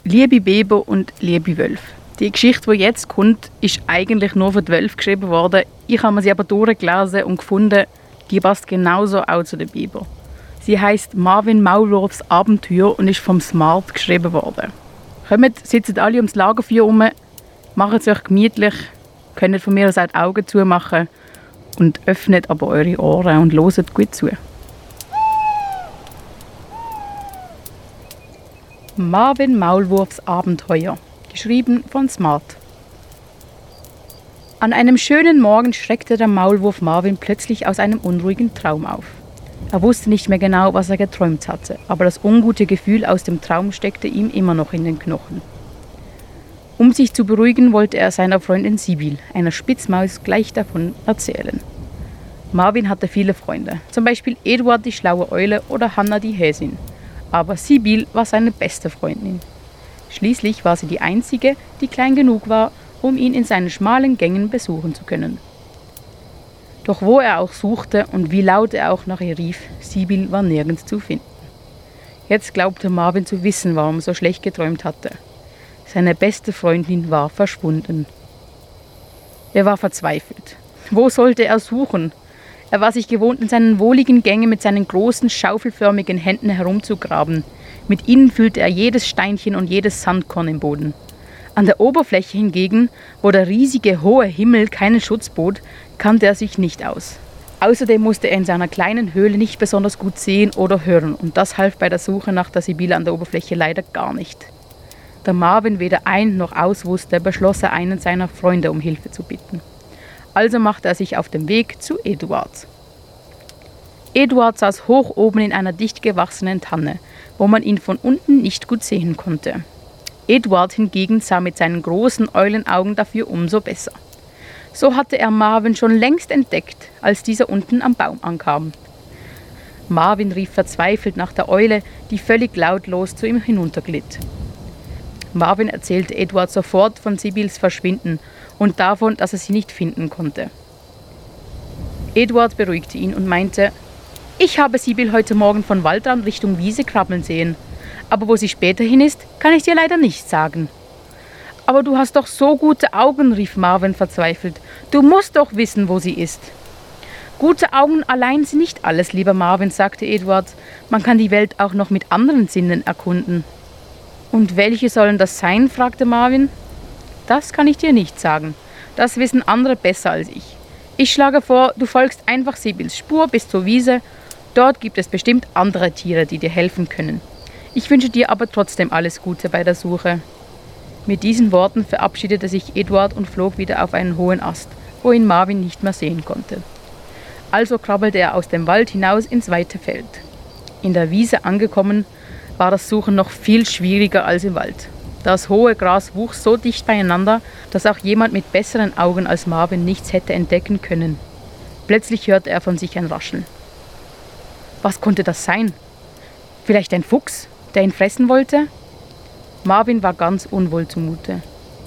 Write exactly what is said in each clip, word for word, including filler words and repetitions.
Liebe Biber und liebe Wölfe. Die Geschichte, die jetzt kommt, ist eigentlich nur für die Wölfe geschrieben worden. Ich habe sie aber durchgelesen und gefunden, die passt genauso auch zu den Biber. Sie heisst Marvin Maulwurfs Abenteuer und ist vom Smart geschrieben worden. Kommt, sitzt alle ums Lagerfeuer herum, macht es euch gemütlich, könnt von mir aus auch die Augen zumachen und öffnet aber eure Ohren und hört gut zu. Marvin Maulwurfs Abenteuer, geschrieben von Smart. An einem schönen Morgen schreckte der Maulwurf Marvin plötzlich aus einem unruhigen Traum auf. Er wusste nicht mehr genau, was er geträumt hatte, aber das ungute Gefühl aus dem Traum steckte ihm immer noch in den Knochen. Um sich zu beruhigen, wollte er seiner Freundin Sibyl, einer Spitzmaus, gleich davon erzählen. Marvin hatte viele Freunde, zum Beispiel Eduard die schlaue Eule oder Hanna die Häsin. Aber Sibyl war seine beste Freundin. Schließlich war sie die einzige, die klein genug war, um ihn in seinen schmalen Gängen besuchen zu können. Doch wo er auch suchte und wie laut er auch nach ihr rief, Sibyl war nirgends zu finden. Jetzt glaubte Marvin zu wissen, warum er so schlecht geträumt hatte. Seine beste Freundin war verschwunden. Er war verzweifelt. Wo sollte er suchen? Er war sich gewohnt, in seinen wohligen Gängen mit seinen großen, schaufelförmigen Händen herumzugraben. Mit ihnen füllte er jedes Steinchen und jedes Sandkorn im Boden. An der Oberfläche hingegen, wo der riesige, hohe Himmel keinen Schutz bot, kannte er sich nicht aus. Außerdem musste er in seiner kleinen Höhle nicht besonders gut sehen oder hören, und das half bei der Suche nach der Sibylle an der Oberfläche leider gar nicht. Da Marvin weder ein noch aus wusste, beschloss er, einen seiner Freunde um Hilfe zu bitten. Also machte er sich auf den Weg zu Eduard. Eduard saß hoch oben in einer dicht gewachsenen Tanne, wo man ihn von unten nicht gut sehen konnte. Eduard hingegen sah mit seinen großen Eulenaugen dafür umso besser. So hatte er Marvin schon längst entdeckt, als dieser unten am Baum ankam. Marvin rief verzweifelt nach der Eule, die völlig lautlos zu ihm hinunterglitt. Marvin erzählte Eduard sofort von Sibyls Verschwinden und davon, dass er sie nicht finden konnte. Eduard beruhigte ihn und meinte: »Ich habe Sibyl heute Morgen von Waldrand Richtung Wiese krabbeln sehen. Aber wo sie später hin ist, kann ich dir leider nicht sagen.« »Aber du hast doch so gute Augen«, rief Marvin verzweifelt. »Du musst doch wissen, wo sie ist.« »Gute Augen allein sind nicht alles, lieber Marvin«, sagte Eduard. »Man kann die Welt auch noch mit anderen Sinnen erkunden.« »Und welche sollen das sein?«, fragte Marvin. »Das kann ich dir nicht sagen. Das wissen andere besser als ich. Ich schlage vor, du folgst einfach Sibyls Spur bis zur Wiese. Dort gibt es bestimmt andere Tiere, die dir helfen können. Ich wünsche dir aber trotzdem alles Gute bei der Suche.« Mit diesen Worten verabschiedete sich Eduard und flog wieder auf einen hohen Ast, wo ihn Marvin nicht mehr sehen konnte. Also krabbelte er aus dem Wald hinaus ins weite Feld. In der Wiese angekommen, war das Suchen noch viel schwieriger als im Wald. Das hohe Gras wuchs so dicht beieinander, dass auch jemand mit besseren Augen als Marvin nichts hätte entdecken können. Plötzlich hörte er von sich ein Rascheln. Was konnte das sein? Vielleicht ein Fuchs, der ihn fressen wollte? Marvin war ganz unwohl zumute.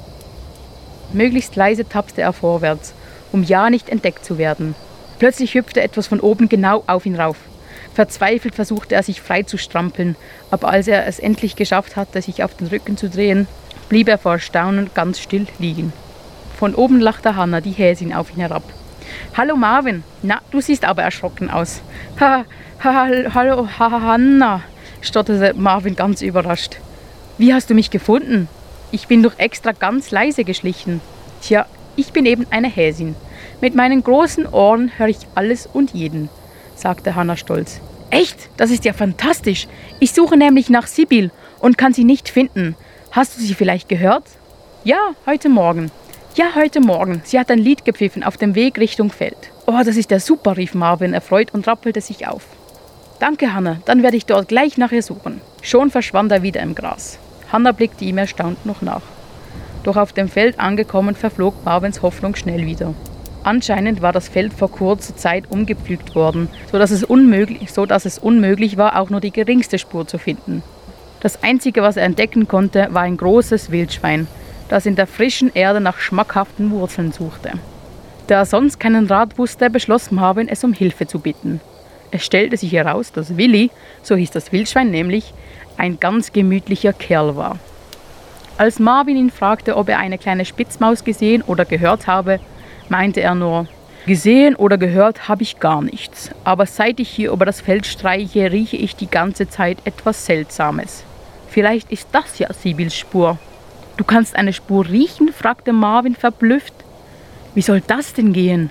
Möglichst leise tapste er vorwärts, um ja nicht entdeckt zu werden. Plötzlich hüpfte etwas von oben genau auf ihn rauf. Verzweifelt versuchte er, sich frei zu strampeln, aber als er es endlich geschafft hatte, sich auf den Rücken zu drehen, blieb er vor Staunen ganz still liegen. Von oben lachte Hanna, die Häsin, auf ihn herab. »Hallo Marvin, na, du siehst aber erschrocken aus.« »Ha, ha, hallo, ha, Hanna«, stotterte Marvin ganz überrascht. »Wie hast du mich gefunden? Ich bin doch extra ganz leise geschlichen.« »Tja, ich bin eben eine Häsin. Mit meinen großen Ohren höre ich alles und jeden«, sagte Hanna stolz. »Echt? Das ist ja fantastisch. Ich suche nämlich nach Sibyl und kann sie nicht finden. Hast du sie vielleicht gehört?« »Ja, heute Morgen. Ja, heute Morgen. Sie hat ein Lied gepfiffen auf dem Weg Richtung Feld.« »Oh, das ist ja super«, rief Marvin erfreut und rappelte sich auf. »Danke, Hanna. Dann werde ich dort gleich nach ihr suchen.« Schon verschwand er wieder im Gras. Hanna blickte ihm erstaunt noch nach. Doch auf dem Feld angekommen, verflog Marvins Hoffnung schnell wieder. Anscheinend war das Feld vor kurzer Zeit umgepflügt worden, so dass es unmöglich, so dass es unmöglich war, auch nur die geringste Spur zu finden. Das Einzige, was er entdecken konnte, war ein großes Wildschwein, das in der frischen Erde nach schmackhaften Wurzeln suchte. Da er sonst keinen Rat wusste, beschloss Marvin, es um Hilfe zu bitten. Es stellte sich heraus, dass Willi, so hieß das Wildschwein nämlich, ein ganz gemütlicher Kerl war. Als Marvin ihn fragte, ob er eine kleine Spitzmaus gesehen oder gehört habe, meinte er nur: Gesehen oder gehört habe ich gar nichts, aber seit ich hier über das Feld streiche, rieche ich die ganze Zeit etwas Seltsames. Vielleicht ist das ja Sibils Spur. Du kannst eine Spur riechen? Fragte Marvin verblüfft. Wie soll das denn gehen?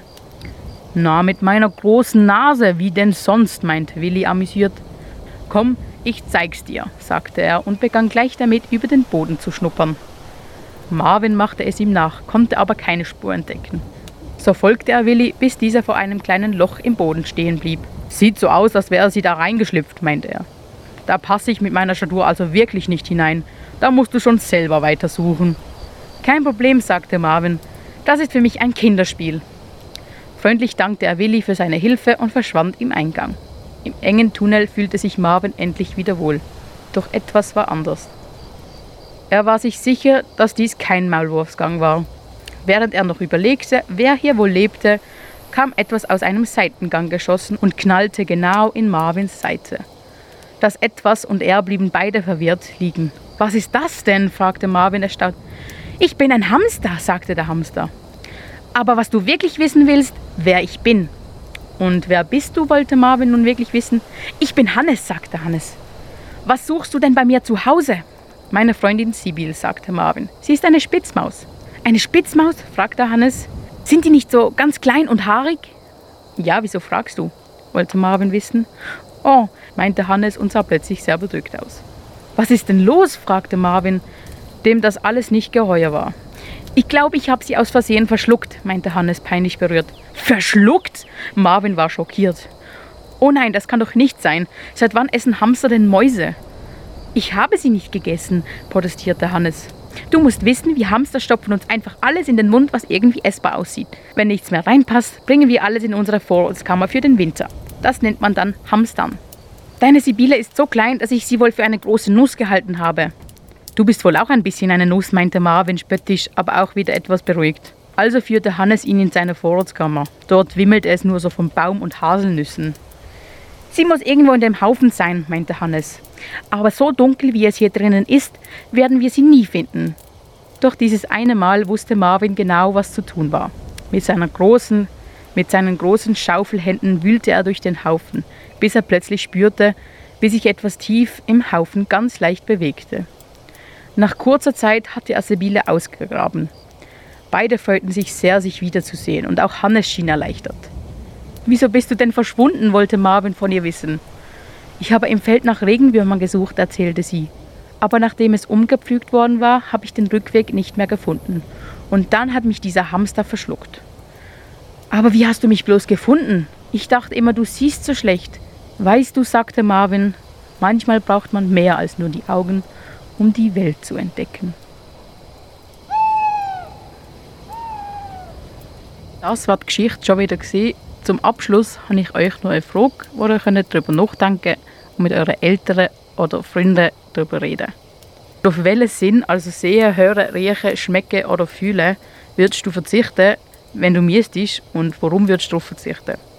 Na, mit meiner großen Nase, wie denn sonst, meinte Willi amüsiert. Komm, ich zeig's dir, sagte er und begann gleich damit, über den Boden zu schnuppern. Marvin machte es ihm nach, konnte aber keine Spur entdecken. So folgte er Willi, bis dieser vor einem kleinen Loch im Boden stehen blieb. Sieht so aus, als wäre sie da reingeschlüpft, meinte er. Da passe ich mit meiner Statur also wirklich nicht hinein. Da musst du schon selber weitersuchen. Kein Problem, sagte Marvin. Das ist für mich ein Kinderspiel. Freundlich dankte er Willi für seine Hilfe und verschwand im Eingang. Im engen Tunnel fühlte sich Marvin endlich wieder wohl. Doch etwas war anders. Er war sich sicher, dass dies kein Maulwurfsgang war. Während er noch überlegte, wer hier wohl lebte, kam etwas aus einem Seitengang geschossen und knallte genau in Marvins Seite. Das Etwas und er blieben beide verwirrt liegen. »Was ist das denn?« fragte Marvin erstaunt. »Ich bin ein Hamster«, sagte der Hamster. »Aber was du wirklich wissen willst, wer ich bin.« »Und wer bist du?« wollte Marvin nun wirklich wissen. »Ich bin Hannes«, sagte Hannes. »Was suchst du denn bei mir zu Hause?« »Meine Freundin Sibyl«, sagte Marvin. »Sie ist eine Spitzmaus.« »Eine Spitzmaus?« fragte Hannes. »Sind die nicht so ganz klein und haarig?« »Ja, wieso fragst du?« wollte Marvin wissen. »Oh«, meinte Hannes und sah plötzlich sehr bedrückt aus. »Was ist denn los?« fragte Marvin, dem das alles nicht geheuer war. »Ich glaube, ich habe sie aus Versehen verschluckt«, meinte Hannes peinlich berührt. »Verschluckt?« Marvin war schockiert. »Oh nein, das kann doch nicht sein. Seit wann essen Hamster denn Mäuse?« »Ich habe sie nicht gegessen«, protestierte Hannes. »Du musst wissen, wir Hamster stopfen uns einfach alles in den Mund, was irgendwie essbar aussieht. Wenn nichts mehr reinpasst, bringen wir alles in unsere Vorratskammer für den Winter. Das nennt man dann Hamstern. Deine Sibylle ist so klein, dass ich sie wohl für eine große Nuss gehalten habe.« »Du bist wohl auch ein bisschen eine Nuss«, meinte Marvin spöttisch, aber auch wieder etwas beruhigt. Also führte Hannes ihn in seine Vorratskammer. Dort wimmelte es nur so von Baum- und Haselnüssen. »Sie muss irgendwo in dem Haufen sein«, meinte Hannes. »Aber so dunkel, wie es hier drinnen ist, werden wir sie nie finden.« Doch dieses eine Mal wusste Marvin genau, was zu tun war. Mit seiner großen, mit seinen großen Schaufelhänden wühlte er durch den Haufen, bis er plötzlich spürte, wie sich etwas tief im Haufen ganz leicht bewegte. Nach kurzer Zeit hatte er Sibylle ausgegraben. Beide freuten sich sehr, sich wiederzusehen, und auch Hannes schien erleichtert. »Wieso bist du denn verschwunden?« wollte Marvin von ihr wissen. »Ich habe im Feld nach Regenwürmern gesucht«, erzählte sie. »Aber nachdem es umgepflügt worden war, habe ich den Rückweg nicht mehr gefunden. Und dann hat mich dieser Hamster verschluckt.« »Aber wie hast du mich bloß gefunden? Ich dachte immer, du siehst so schlecht.« »Weißt du«, sagte Marvin, »manchmal braucht man mehr als nur die Augen, um die Welt zu entdecken.« Das war die Geschichte schon wieder gesehen. Zum Abschluss habe ich euch noch eine Frage, wo ihr darüber nachdenken könnt und mit euren Eltern oder Freunden darüber reden. Auf welchen Sinn, also sehen, hören, riechen, schmecken oder fühlen, würdest du verzichten, wenn du müsstest, und warum würdest du darauf verzichten?